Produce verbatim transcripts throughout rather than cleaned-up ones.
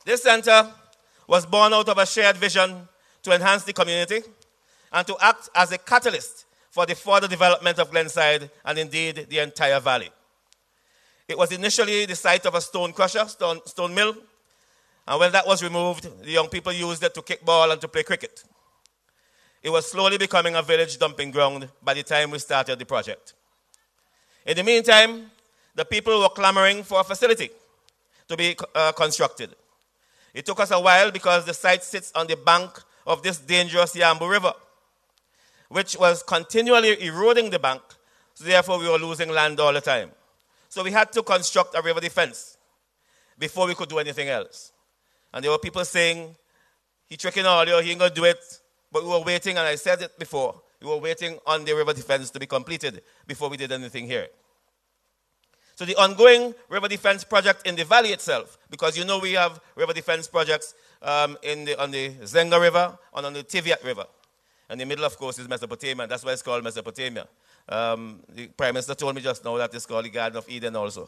This center was born out of a shared vision to enhance the community and to act as a catalyst for the further development of Glenside and indeed the entire valley. It was initially the site of a stone crusher, stone, stone mill, and when that was removed, the young people used it to kick ball and to play cricket. It was slowly becoming a village dumping ground by the time we started the project. In the meantime, the people were clamoring for a facility to be uh, constructed. It took us a while because the site sits on the bank of this dangerous Yambu River, which was continually eroding the bank, so therefore we were losing land all the time. So we had to construct a river defense before we could do anything else. And there were people saying, he tricking all you, he ain't going to do it. But we were waiting, and I said it before, we were waiting on the river defense to be completed before we did anything here. So the ongoing river defense project in the valley itself, because you know we have river defense projects um, in the, on the Zenga River and on the Tiviat River. And the middle, of course, is Mesopotamia. That's why it's called Mesopotamia. Um, the Prime Minister told me just now that it's called the Garden of Eden also.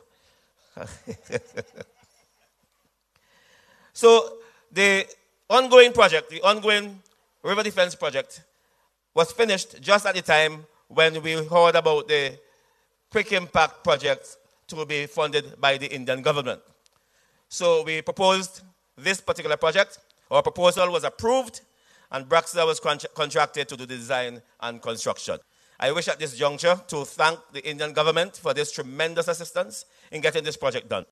So the ongoing project, the ongoing river defense project, was finished just at the time when we heard about the quick impact project to be funded by the Indian government. So we proposed this particular project. Our proposal was approved, and Braxa was con- contracted to do the design and construction. I wish at this juncture to thank the Indian government for this tremendous assistance in getting this project done.